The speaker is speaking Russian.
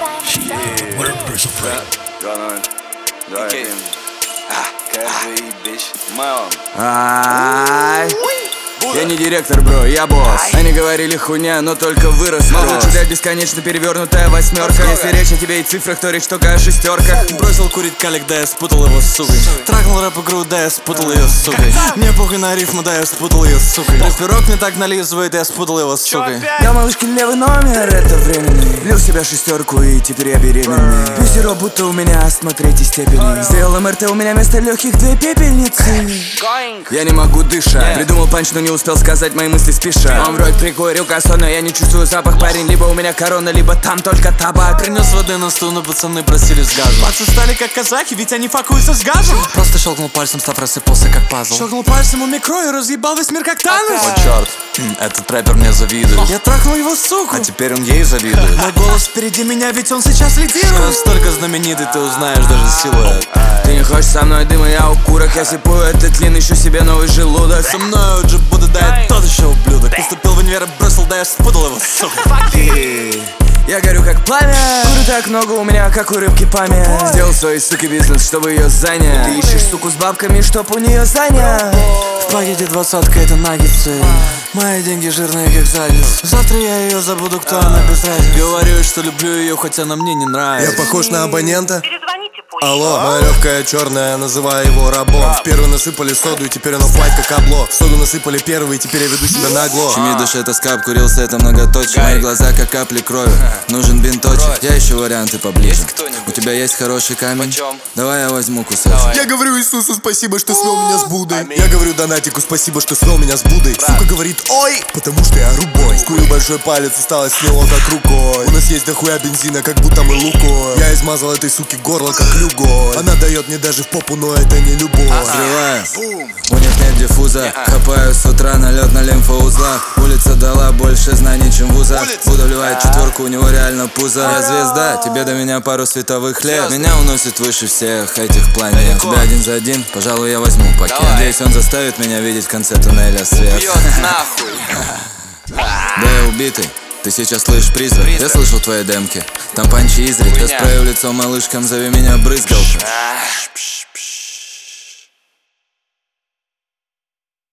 What a piece of fruit. Я не директор, бро, я босс. Они говорили хуйня, но только вырос. Может читать бесконечно перевернутая восьмерка. Если речь о тебе и цифрах, то речь только о шестерках. Бросил курить калик, да я спутал его с сукой. Трахнул рэп-игру, да я спутал ее с сукой. Мне похуй на рифму, да я спутал ее с сукой. Рэперок мне так нализывает, я спутал его с сукой. Я малышки левый номер, это временный. Влил в себя шестерку и теперь я беременный. Пью сироп, будто у меня астма третьей степени. Сделал МРТ, у меня вместо легких две пепельницы. Я не могу дышать. Придумал панч, но не успел сказать мои мысли спеша. Он вроде прикурил косо, но я не чувствую запах, парень. Либо у меня корона, либо там только табак. Принес воды на стол, но пацаны просили с газом. Пацы стали как казахи, ведь они факуются с газом. Просто щелкнул пальцем, став рассыпался как пазл. Щелкнул пальцем у микро и разъебал весь мир как Танос. О черт, этот рэпер мне завидует. Я трахнул его суку, А теперь он ей завидует. мой голос впереди меня, ведь он сейчас лидирует. Настолько знаменитый, ты узнаешь даже силуэт. Ты не хочешь со мной дыма, я укурок. Я сипую этот тлин, ищу себе новый желудок. Со мной уже буду, да я тот еще ублюдок. Поступил в универ и бросил, да я спутал его, сука. Я горю как пламя. Курю так много у меня, как у рыбки память. Сделал свой, сука, бизнес, чтобы ее занять. Ты ищешь суку с бабками, чтоб у нее занять. В пакете 20-ка, это наггетсы. Мои деньги жирные, как задница. Завтра я ее забуду, кто она без разницы. Говорю, что люблю ее, хотя она мне не нравится. Я похож на абонента? Перезвоните позже. Алло, моя легкая черная, называю его рабом. В первый насыпали соду, и теперь он оффлайт как обло. В соду насыпали первый, и теперь я веду себя нагло. Щемит душе тоска, обкурился, это многоточие. Мои глаза как капли крови, нужен бинточек. Я ищу варианты поближе. У тебя есть хороший камень? Давай я возьму кусочек. Я говорю Иисусу спасибо, что свел меня с Буддой. Я говорю Донатику спасибо, что свел меня с Буддой. Сука говорит ой, потому что я рубой. Скурил большой палец, осталось с него как рукой. У нас есть дохуя бензина, как будто мы лукой. Я измазал этой суке горло как люгой. Она дает мне даже в попу, но это не любовь. Взрываю, у них нет диффуза. Хапаю с утра налет на лимфоузлах. Улица дала больше знаний, чем вуза. Буду вливать четверку, у него реально пузо. Я звезда, тебе до меня пару световых лет. Меня уносит выше всех этих планет. Тебя один за один, пожалуй, я возьму пакет. Надеюсь, он заставит меня видеть в конце туннеля свет. Да я убитый, ты сейчас слышишь призрак. Я слышал твои демки, там панчи изрик. Я спрею лицо малышкам, зови меня брызгалка.